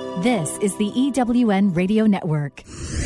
This is the EWN Radio Network.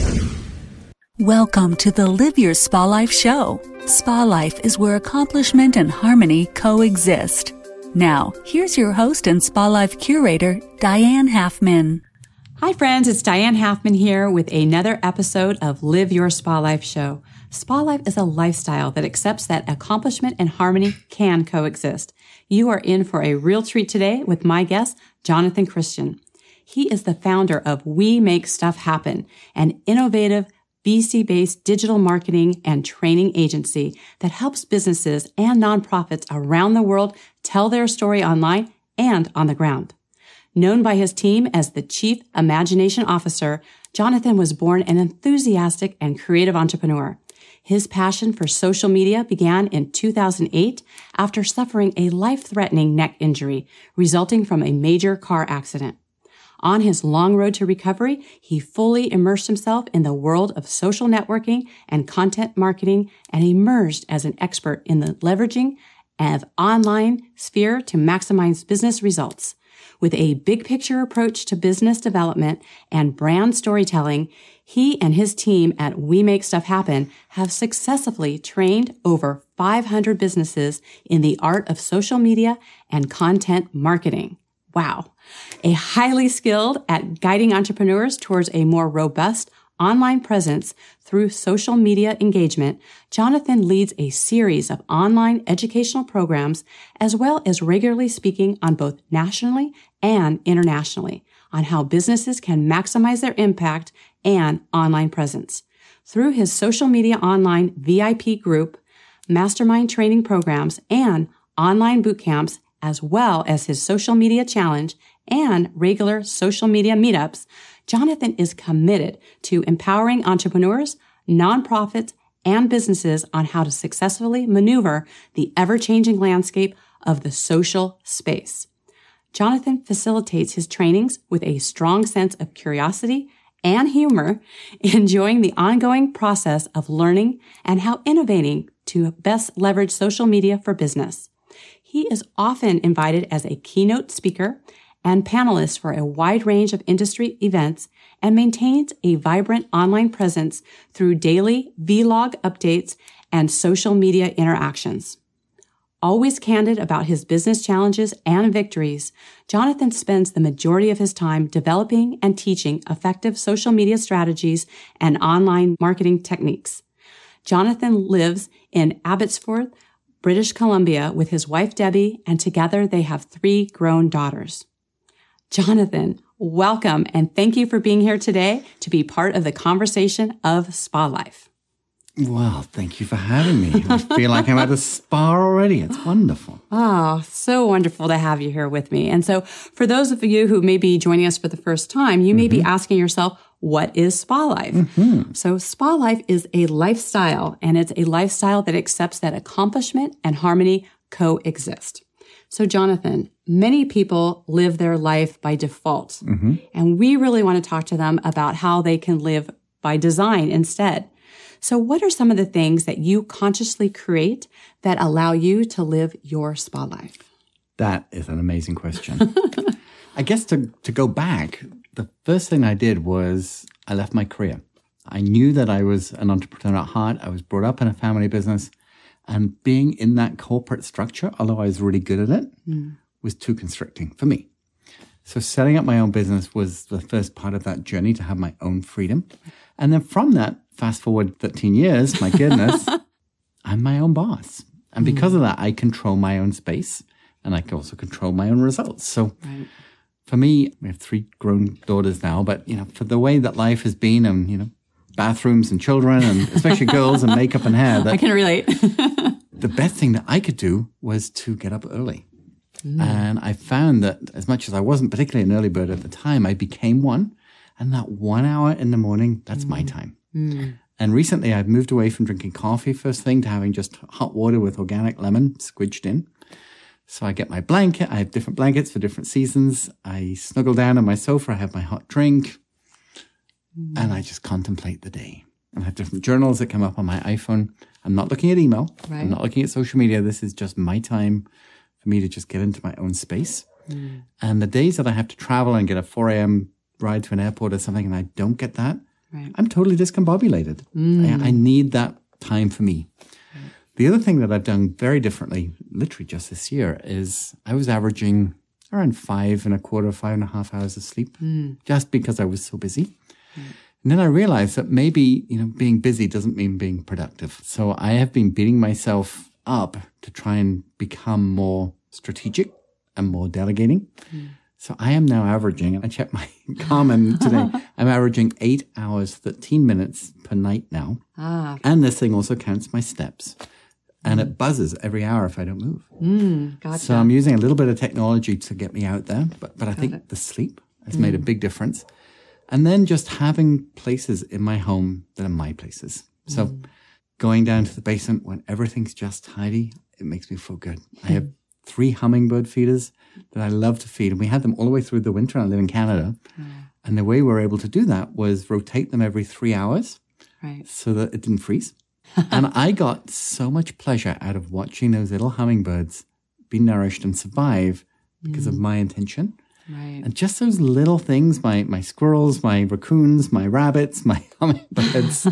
Welcome to the Live Your Spa Life show. Spa Life is where accomplishment and harmony coexist. Now, here's your host and Spa Life curator, Diane Halfman. Hi friends, it's Diane Halfman here with another episode of Live Your Spa Life show. Spa Life is a lifestyle that accepts that accomplishment and harmony can coexist. You are in for a real treat today with my guest, Jonathan Christian. He is the founder of We Make Stuff Happen, an innovative VC-based digital marketing and training agency that helps businesses and nonprofits around the world tell their story online and on the ground. Known by his team as the Chief Imagination Officer, Jonathan was born an enthusiastic and creative entrepreneur. His passion for social media began in 2008 after suffering a life-threatening neck injury resulting from a major car accident. On his long road to recovery, he fully immersed himself in the world of social networking and content marketing and emerged as an expert in the leveraging of online sphere to maximize business results. With a big picture approach to business development and brand storytelling, he and his team at We Make Stuff Happen have successfully trained over 500 businesses in the art of social media and content marketing. Wow. A highly skilled at guiding entrepreneurs towards a more robust online presence through social media engagement, Jonathan leads a series of online educational programs as well as regularly speaking on both nationally and internationally on how businesses can maximize their impact and online presence. Through his social media online VIP group, mastermind training programs, and online boot camps, as well as his social media challenge and regular social media meetups, Jonathan is committed to empowering entrepreneurs, nonprofits, and businesses on how to successfully maneuver the ever-changing landscape of the social space. Jonathan facilitates his trainings with a strong sense of curiosity and humor, enjoying the ongoing process of learning and how innovating to best leverage social media for business. He is often invited as a keynote speaker and panelist for a wide range of industry events and maintains a vibrant online presence through daily vlog updates and social media interactions. Always candid about his business challenges and victories, Jonathan spends the majority of his time developing and teaching effective social media strategies and online marketing techniques. Jonathan lives in Abbotsford, British Columbia with his wife Debbie, and together they have 3 grown daughters. Jonathan, welcome and thank you for being here today to be part of the conversation of Spa Life. Well, thank you for having me. I feel like I'm at a spa already. It's wonderful. Oh, so wonderful to have you here with me. And so for those of you who may be joining us for the first time, you may be asking yourself, what is Spa Life? So Spa Life is a lifestyle, and it's a lifestyle that accepts that accomplishment and harmony coexist. So Jonathan, many people live their life by default, and we really want to talk to them about how they can live by design instead. So what are some of the things that you consciously create that allow you to live your spa life? That is an amazing question. I guess to go back, the first thing I did was I left my career. I knew that I was an entrepreneur at heart. I was brought up in a family business. And being in that corporate structure, although I was really good at it, was too constricting for me. So setting up my own business was the first part of that journey to have my own freedom. And then from that, fast forward 13 years, my goodness, I'm my own boss. And because of that, I control my own space and I can also control my own results. So for me, we have 3 grown daughters now, but, for the way that life has been and, bathrooms and children and especially girls and makeup and hair. I can relate. The best thing that I could do was to get up early. And I found that as much as I wasn't particularly an early bird at the time, I became one. And that 1 hour in the morning, that's my time. And recently I've moved away from drinking coffee first thing to having just hot water with organic lemon squidged in. So I get my blanket. I have different blankets for different seasons. I snuggle down on my sofa. I have my hot drink. And I just contemplate the day. And I have different journals that come up on my iPhone. I'm not looking at email. Right. I'm not looking at social media. This is just my time for me to just get into my own space. And the days that I have to travel and get a 4 a.m. ride to an airport or something and I don't get that, Right. I'm totally discombobulated. I need that time for me. Right. The other thing that I've done very differently, literally just this year, is I was averaging around 5.25 hours of sleep just because I was so busy. And then I realized that maybe, being busy doesn't mean being productive. So I have been beating myself up to try and become more strategic and more delegating. So I am now averaging, and I checked my Garmin today, I'm averaging 8 hours, 13 minutes per night now. And this thing also counts my steps. And it buzzes every hour if I don't move. Gotcha. So I'm using a little bit of technology to get me out there. But I think the sleep has made a big difference. And then just having places in my home that are my places. So going down to the basement when everything's just tidy, it makes me feel good. I have 3 hummingbird feeders that I love to feed. And we had them all the way through the winter. I live in Canada. And the way we were able to do that was rotate them every 3 hours so that it didn't freeze. And I got so much pleasure out of watching those little hummingbirds be nourished and survive because of my intention. Right. And just those little things, my squirrels, my raccoons, my rabbits, my hummingbirds.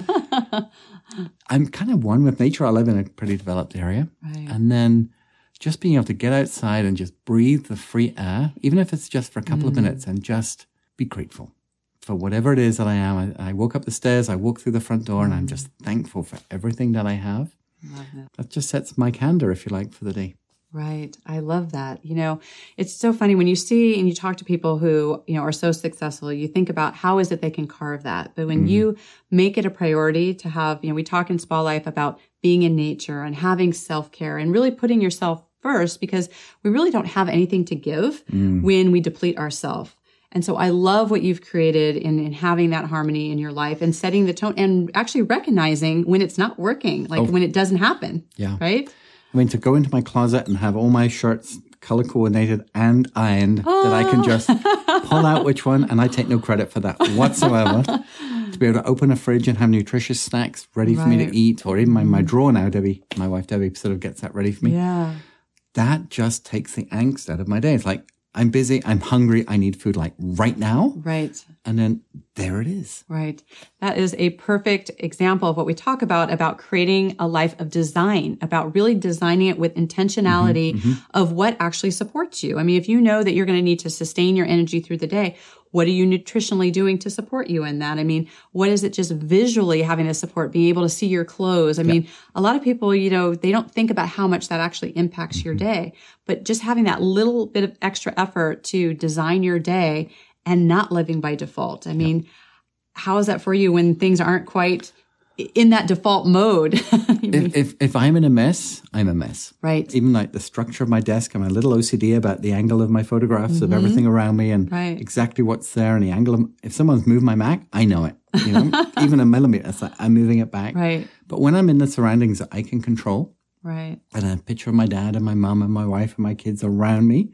I'm kind of one with nature. I live in a pretty developed area. Right. And then just being able to get outside and just breathe the free air, even if it's just for a couple of minutes, and just be grateful for whatever it is that I am. I walk up the stairs, I walk through the front door, and I'm just thankful for everything that I have. Love it. That just sets my candor, if you like, for the day. Right. I love that. It's so funny when you see and you talk to people who, are so successful, you think about how is it they can carve that. But when you make it a priority to have, we talk in Spa Life about being in nature and having self-care and really putting yourself first, because we really don't have anything to give when we deplete ourselves. And so I love what you've created in having that harmony in your life and setting the tone and actually recognizing when it's not working, when it doesn't happen. Yeah. Right? I mean, to go into my closet and have all my shirts color coordinated and ironed that I can just pull out which one, and I take no credit for that whatsoever. To be able to open a fridge and have nutritious snacks ready for me to eat, or even my drawer now, Debbie, my wife Debbie, sort of gets that ready for me. Yeah. That just takes the angst out of my day. It's like, I'm busy, I'm hungry, I need food like right now. Right. And then there it is. Right. That is a perfect example of what we talk about creating a life of design, about really designing it with intentionality of what actually supports you. I mean, if you know that you're going to need to sustain your energy through the day, what are you nutritionally doing to support you in that? I mean, what is it just visually having the support, being able to see your clothes? I mean, a lot of people, they don't think about how much that actually impacts your day, but just having that little bit of extra effort to design your day and not living by default. I mean, how is that for you when things aren't quite in that default mode? If I'm in a mess, I'm a mess. Right. Even like the structure of my desk, I'm a little OCD about the angle of my photographs of everything around me and exactly what's there and the angle of, if someone's moved my Mac, I know it. Even a millimeter, it's like I'm moving it back. Right. But when I'm in the surroundings that I can control, right, and a picture of my dad and my mom and my wife and my kids around me,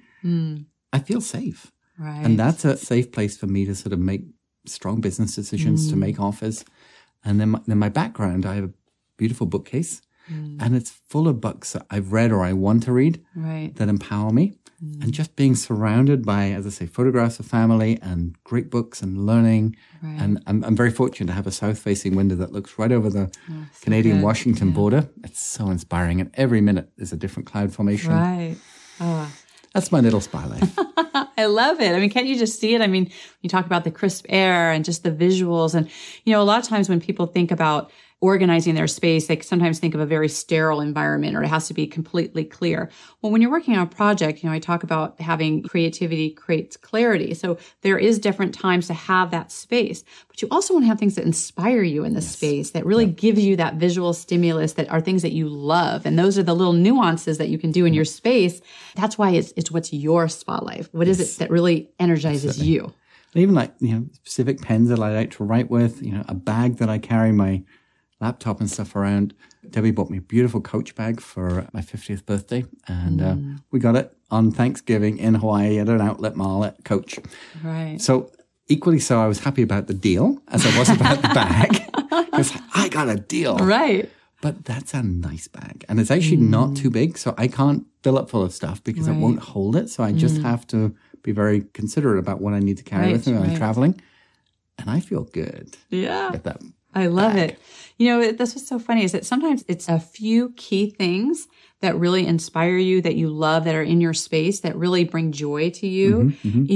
I feel safe. Right. And that's a safe place for me to sort of make strong business decisions, to make offers. And then my background, I have a beautiful bookcase, and it's full of books that I've read or I want to read that empower me. And just being surrounded by, as I say, photographs of family and great books and learning. Right. And I'm very fortunate to have a south-facing window that looks right over the Canadian-Washington border. It's so inspiring. And every minute there's a different cloud formation. Right. That's my little spa life. I love it. I mean, can't you just see it? I mean, you talk about the crisp air and just the visuals. And, a lot of times when people think about organizing their space, they sometimes think of a very sterile environment or it has to be completely clear. Well, when you're working on a project, I talk about having creativity creates clarity. So there is different times to have that space, but you also want to have things that inspire you in the space, that really give you that visual stimulus, that are things that you love. And those are the little nuances that you can do in your space. That's why it's what's your spa life. What is it that really energizes you? Even like, specific pens that I like to write with, a bag that I carry my laptop and stuff around. Debbie bought me a beautiful Coach bag for my 50th birthday. And we got it on Thanksgiving in Hawaii at an outlet mall at Coach. Right. So equally so, I was happy about the deal as I was about the bag. Because I got a deal. Right. But that's a nice bag. And it's actually not too big. So I can't fill it full of stuff because it won't hold it. So I just have to be very considerate about what I need to carry with me when I'm traveling. And I feel good. Yeah. With that. I love it. That's what's so funny is that sometimes it's a few key things that really inspire you, that you love, that are in your space, that really bring joy to you,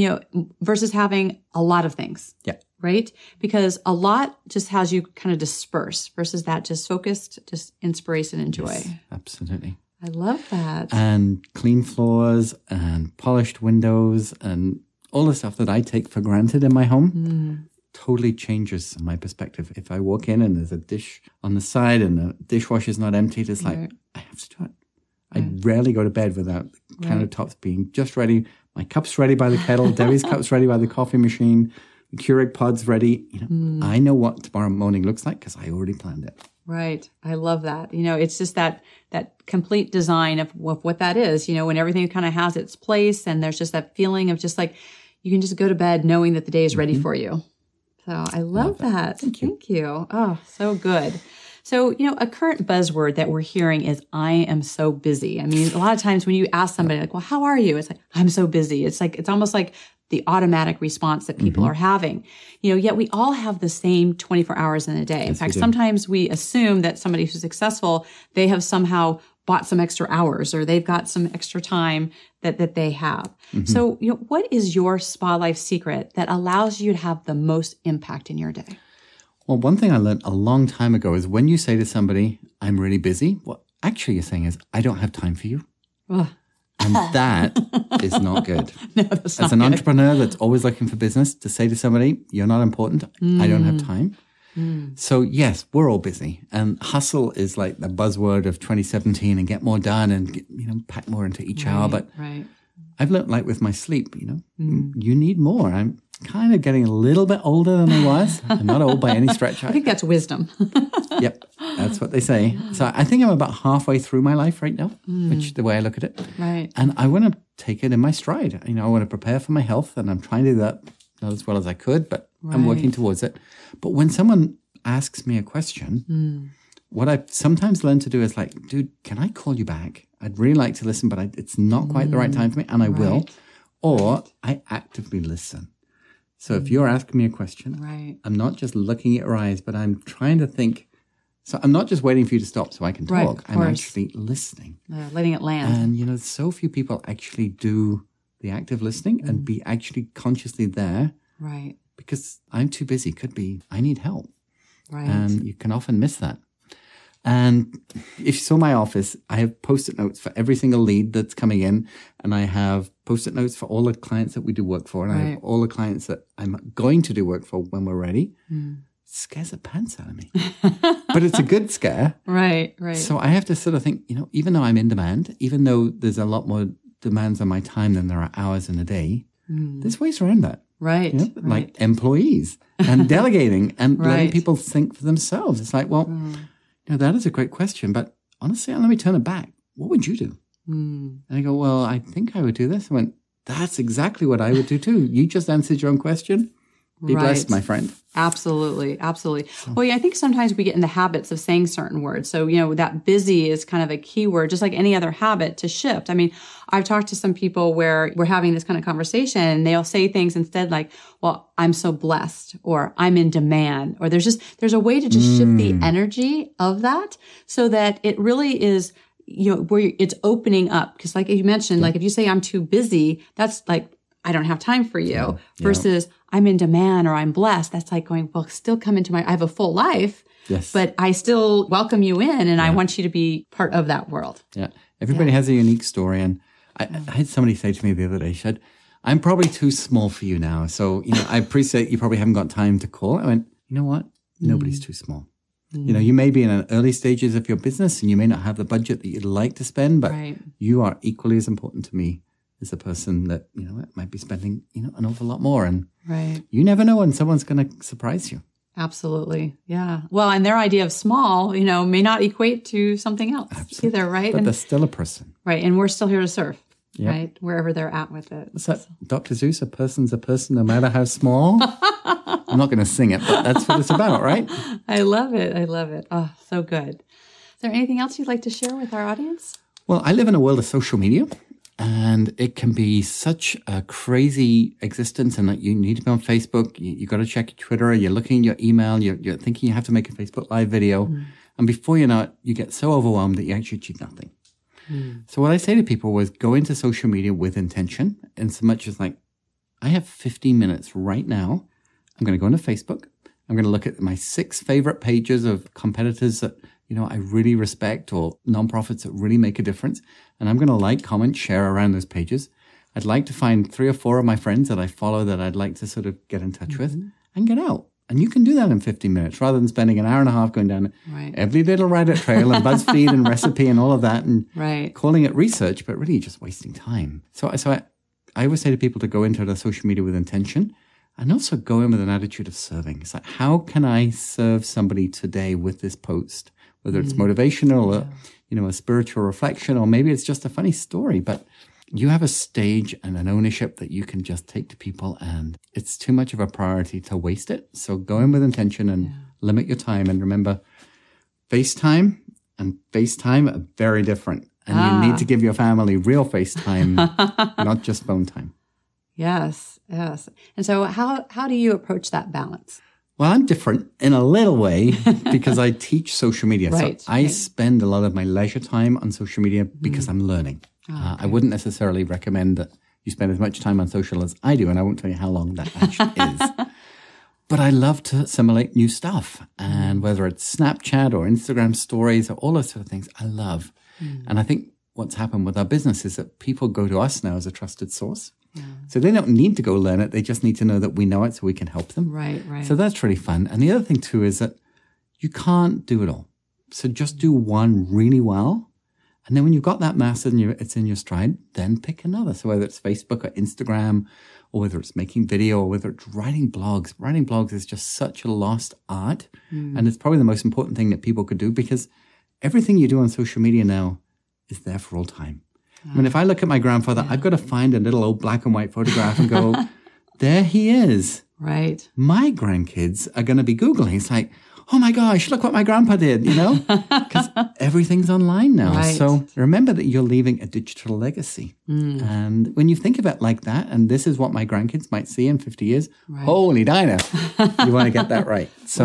versus having a lot of things. Yeah. Right? Because a lot just has you kind of disperse versus that just focused, just inspiration and joy. Yes, absolutely. I love that. And clean floors and polished windows and all the stuff that I take for granted in my home totally changes my perspective. If I walk in and there's a dish on the side and the dishwasher's not emptied, it's like, I have to do it. I rarely go to bed without the countertops being just ready. My cup's ready by the kettle. Debbie's cup's ready by the coffee machine. The Keurig pod's ready. I know what tomorrow morning looks like because I already planned it. Right. I love that. It's just that complete design of what that is, when everything kind of has its place and there's just that feeling of just like, you can just go to bed knowing that the day is ready for you. So I love that. Thank you. Oh, so good. So, a current buzzword that we're hearing is, I am so busy. I mean, a lot of times when you ask somebody like, well, how are you? It's like, I'm so busy. It's almost like the automatic response that people are having, yet we all have the same 24 hours in a day. In fact, sometimes we assume that somebody who's successful, they have somehow bought some extra hours or they've got some extra time that they have. So, what is your Spa Life secret that allows you to have the most impact in your day? Well, one thing I learned a long time ago is when you say to somebody, I'm really busy, what actually you're saying is, I don't have time for you. Ugh. And that is not good. No, that's not As an good. entrepreneur that's always looking for business, to say to somebody, you're not important, I don't have time. So yes, we're all busy. And hustle is like the buzzword of 2017 and get more done and, pack more into each hour. But I've learned, like with my sleep, you need more. I'm kind of getting a little bit older than I was. I'm not old by any stretch. I think that's wisdom. Yep, that's what they say. So I think I'm about halfway through my life right now, which the way I look at it. Right. And I want to take it in my stride. I want to prepare for my health, and I'm trying to do that not as well as I could, but I'm working towards it. But when someone asks me a question, what I've sometimes learned to do is like, dude, can I call you back? I'd really like to listen, but it's not quite the right time for me, and I will. Or I actively listen. So if you're asking me a question, I'm not just looking at your eyes, but I'm trying to think. So I'm not just waiting for you to stop so I can talk. I'm actually listening. Letting it land. And, so few people actually do the active listening and be actually consciously there. Right. Because I'm too busy. Could be, I need help. Right. And you can often miss that. And if you saw my office, I have Post-it notes for every single lead that's coming in. And I have Post-it notes for all the clients that we do work for. And I have all the clients that I'm going to do work for when we're ready. Scares the pants out of me. But it's a good scare. Right. So I have to sort of think, even though I'm in demand, even though there's a lot more demands on my time than there are hours in a day, there's ways around that. Right. Like employees and delegating and letting people think for themselves. It's like, well, that is a great question, but honestly, let me turn it back. What would you do? And I go, well, I think I would do this. I went, that's exactly what I would do too. You just answered your own question. Be blessed, my friend. Absolutely. Well, I think sometimes we get in the habits of saying certain words. So, that busy is kind of a key word, just like any other habit to shift. I mean, I've talked to some people where we're having this kind of conversation and they'll say things instead like, well, I'm so blessed, or I'm in demand, or there's a way to just shift the energy of that so that it really is, where it's opening up. Because like you mentioned, like if you say I'm too busy, that's like, I don't have time for you versus I'm in demand or I'm blessed. That's like going, well, still come into I have a full life, but I still welcome you in and I want you to be part of that world. Yeah. Everybody has a unique story. And I had somebody say to me the other day, she said, I'm probably too small for you now. So, I appreciate you probably haven't got time to call. I went, you know what? Nobody's too small. You may be in the early stages of your business and you may not have the budget that you'd like to spend, but you are equally as important to me as a person that, might be spending, an awful lot more. And you never know when someone's going to surprise you. Absolutely. Yeah. Well, and their idea of small, may not equate to something else either, right? But they're still a person. Right. And we're still here to serve, right? Wherever they're at with it. What's that? Dr. Seuss, a person's a person no matter how small. I'm not going to sing it, but that's what it's about, right? I love it. Oh, so good. Is there anything else you'd like to share with our audience? Well, I live in a world of social media. And it can be such a crazy existence, and you need to be on Facebook. You got to check your Twitter. You're looking at your email. You're thinking you have to make a Facebook Live video. And before you know it, you get so overwhelmed that you actually achieve nothing. So what I say to people was go into social media with intention, in so much as like, I have 15 minutes right now. I'm going to go into Facebook. I'm going to look at my 6 favorite pages of competitors that, I really respect, or nonprofits that really make a difference. And I'm going to like, comment, share around those pages. I'd like to find 3 or 4 of my friends that I follow that I'd like to sort of get in touch with and get out. And you can do that in 15 minutes rather than spending an hour and a half going down every little Reddit trail and BuzzFeed and recipe and all of that and calling it research, but really just wasting time. So I always say to people to go into the social media with intention and also go in with an attitude of serving. It's like, how can I serve somebody today with this post? Whether it's motivational or, a spiritual reflection, or maybe it's just a funny story, but you have a stage and an ownership that you can just take to people, and it's too much of a priority to waste it. So go in with intention and limit your time. And remember, FaceTime and FaceTime are very different. And you need to give your family real FaceTime, not just phone time. Yes. And so how do you approach that balance? Well, I'm different in a little way because I teach social media. So I spend a lot of my leisure time on social media because I'm learning. I wouldn't necessarily recommend that you spend as much time on social as I do, and I won't tell you how long that actually is. But I love to assimilate new stuff. And whether it's Snapchat or Instagram stories or all those sort of things, I love. And I think what's happened with our business is that people go to us now as a trusted source. So they don't need to go learn it. They just need to know that we know it so we can help them. Right. So that's really fun. And the other thing too is that you can't do it all. So just do one really well. And then when you've got that mastered and it's in your stride, then pick another. So whether it's Facebook or Instagram, or whether it's making video, or whether it's writing blogs. Writing blogs is just such a lost art. And it's probably the most important thing that people could do, because everything you do on social media now is there for all time. I mean, if I look at my grandfather, I've got to find a little old black and white photograph and go, there he is. Right. My grandkids are going to be Googling. It's like, oh my gosh, look what my grandpa did, because everything's online now. Right. So remember that you're leaving a digital legacy. And when you think of it like that, and this is what my grandkids might see in 50 years, holy Dinah, you want to get that right. So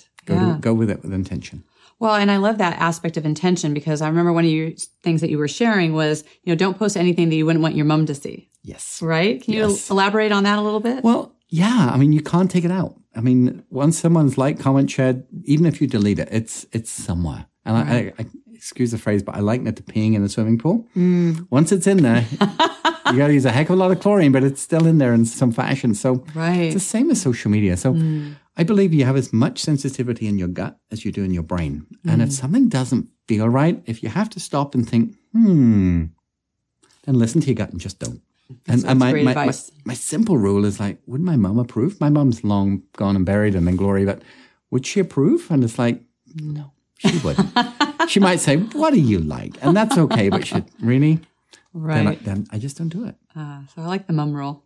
go with it with intention. Well, and I love that aspect of intention, because I remember one of your things that you were sharing was, don't post anything that you wouldn't want your mom to see. Yes. Right? Can you elaborate on that a little bit? Well, yeah. I mean, you can't take it out. I mean, once someone's like, comment, shared, even if you delete it, it's somewhere. And I excuse the phrase, but I liken it to peeing in a swimming pool. Once it's in there, you got to use a heck of a lot of chlorine, but it's still in there in some fashion. So it's the same as social media. So I believe you have as much sensitivity in your gut as you do in your brain. And if something doesn't feel right, if you have to stop and think, then listen to your gut and just don't. And my simple rule is like, would my mum approve? My mum's long gone and buried and in glory, but would she approve? And it's like, no, she wouldn't. She might say, what do you like? And that's okay, but she really? Right. Then I just don't do it. So I like the mum rule.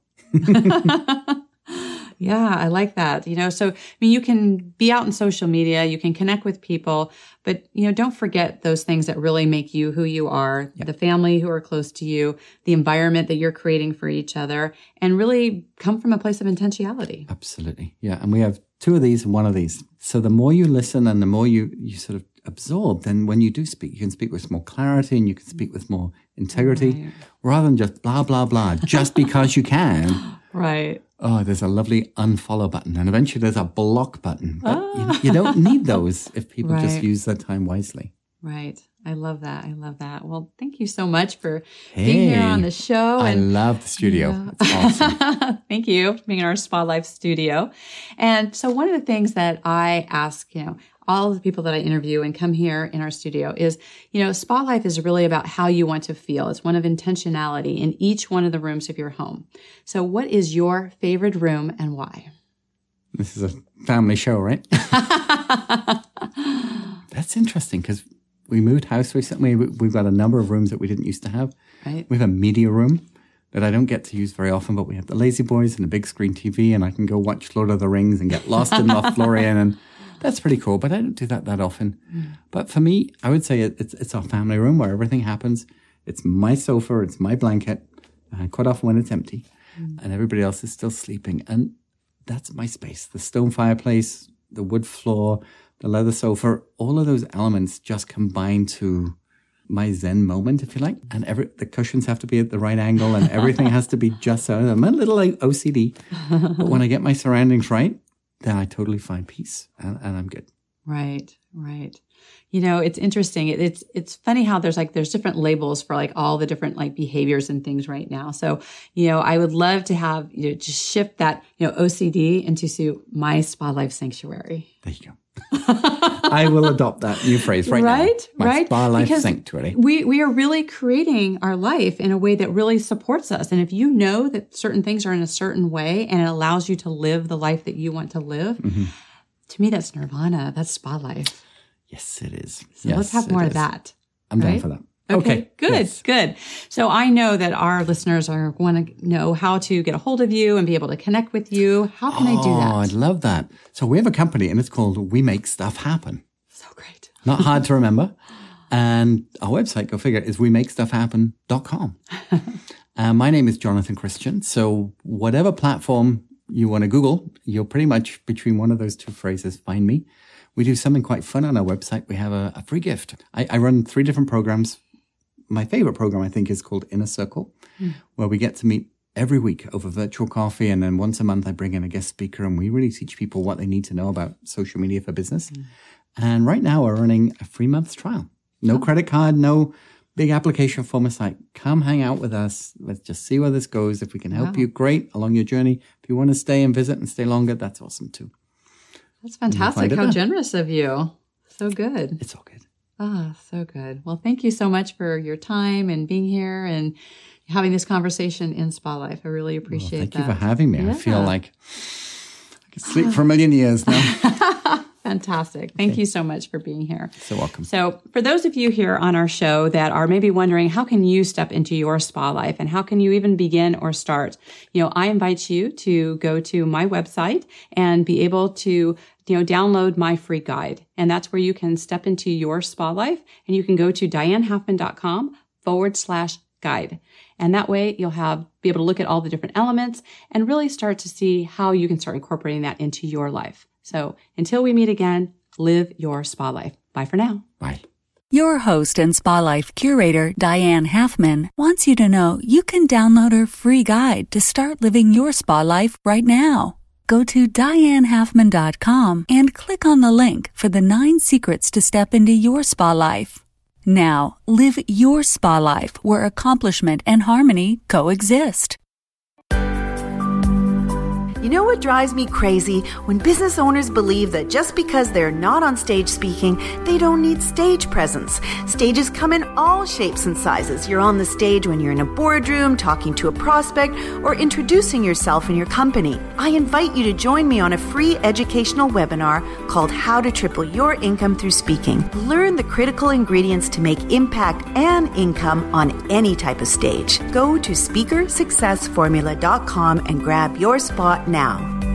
Yeah, I like that. So, you can be out in social media, you can connect with people, but, don't forget those things that really make you who you are, the family who are close to you, the environment that you're creating for each other, and really come from a place of intentionality. Absolutely. Yeah. And we have 2 of these and 1 of these. So the more you listen and the more you sort of absorb, then when you do speak, you can speak with more clarity and you can speak with more integrity rather than just blah, blah, blah, just because you can. Right. Oh, there's a lovely unfollow button, and eventually there's a block button. But you don't need those if people just use their time wisely. Right. I love that. Well, thank you so much for being here on the show. I love the studio. It's awesome. Thank you for being in our Spa Life studio. And so one of the things that I ask, all of the people that I interview and come here in our studio is, Spa Life is really about how you want to feel. It's one of intentionality in each one of the rooms of your home. So what is your favorite room and why? This is a family show, right? That's interesting because we moved house recently. We've got a number of rooms that we didn't used to have. Right. We have a media room that I don't get to use very often, but we have the Lazy Boys and a big screen TV, and I can go watch Lord of the Rings and get lost in Lothlorien, and that's pretty cool, but I don't do that often. But for me, I would say it's our family room where everything happens. It's my sofa, it's my blanket, quite often when it's empty, and everybody else is still sleeping. And that's my space. The stone fireplace, the wood floor, the leather sofa, all of those elements just combine to my Zen moment, if you like. And the cushions have to be at the right angle and everything has to be just so. I'm a little like OCD. But when I get my surroundings right, then I totally find peace and I'm good. Right. It's interesting. It's funny how there's different labels for like all the different like behaviors and things right now. So, I would love to have, just shift that, OCD into my spa life sanctuary. There you go. I will adopt that new phrase now. My spa life sanctuary. We are really creating our life in a way that really supports us. And if you know that certain things are in a certain way and it allows you to live the life that you want to live, to me, that's nirvana. That's spa life. Yes, it is. So let's have more of that. I'm down for that. Okay, good. So I know that our listeners want to know how to get a hold of you and be able to connect with you. How can I do that? Oh, I'd love that. So we have a company and it's called We Make Stuff Happen. So great. Not hard to remember. And our website, go figure, is wemakestufhappen.com. My name is Jonathan Christian. So whatever platform you want to Google, you'll pretty much between one of those two phrases find me. We do something quite fun on our website. We have a free gift. I run 3 different programs. My favorite program, I think, is called Inner Circle, where we get to meet every week over virtual coffee. And then once a month, I bring in a guest speaker and we really teach people what they need to know about social media for business. And right now we're running a 3-month trial. No credit card, no big application form. It's like, come hang out with us. Let's just see where this goes. If we can help you, great, along your journey. If you want to stay and visit and stay longer, that's awesome too. That's fantastic. How generous of you. So good. It's all good. So good. Well, thank you so much for your time and being here and having this conversation in Spa Life. I really appreciate that. Thank you for having me. Yeah. I feel like I could sleep for a million years now. Fantastic. Thank you so much for being here. So welcome. So for those of you here on our show that are maybe wondering, how can you step into your spa life and how can you even begin or start? I invite you to go to my website and be able to download my free guide. And that's where you can step into your spa life and you can go to dianehalfman.com/guide. And that way you'll be able to look at all the different elements and really start to see how you can start incorporating that into your life. So until we meet again, live your spa life. Bye for now. Bye. Your host and Spa Life curator, Diane Halfman, wants you to know you can download her free guide to start living your spa life right now. Go to dianehalfman.com and click on the link for the 9 secrets to step into your spa life. Now, live your spa life where accomplishment and harmony coexist. You know what drives me crazy? When business owners believe that just because they're not on stage speaking, they don't need stage presence. Stages come in all shapes and sizes. You're on the stage when you're in a boardroom, talking to a prospect, or introducing yourself and your company. I invite you to join me on a free educational webinar called How to Triple Your Income Through Speaking. Learn the critical ingredients to make impact and income on any type of stage. Go to speakersuccessformula.com and grab your spot now.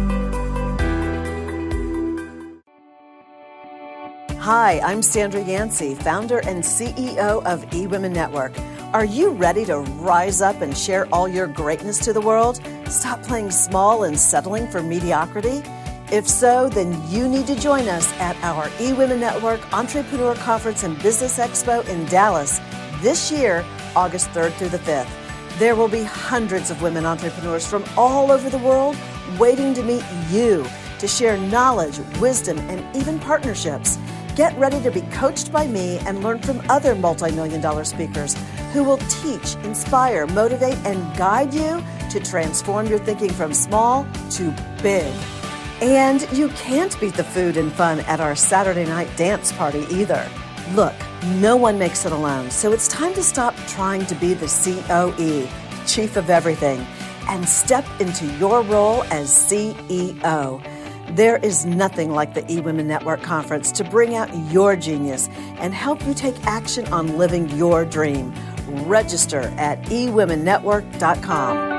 Hi, I'm Sandra Yancey, founder and CEO of eWomen Network. Are you ready to rise up and share all your greatness to the world? Stop playing small and settling for mediocrity? If so, then you need to join us at our eWomen Network Entrepreneur Conference and Business Expo in Dallas this year, August 3rd through the 5th. There will be hundreds of women entrepreneurs from all over the world waiting to meet you to share knowledge, wisdom, and even partnerships. Get ready to be coached by me and learn from other multi-million-dollar speakers who will teach, inspire, motivate, and guide you to transform your thinking from small to big. And you can't beat the food and fun at our Saturday night dance party either. Look, no one makes it alone, so it's time to stop trying to be the COE, Chief of Everything, and step into your role as CEO. There is nothing like the eWomen Network Conference to bring out your genius and help you take action on living your dream. Register at eWomenNetwork.com.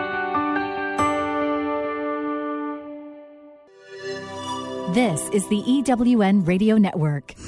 This is the EWN Radio Network.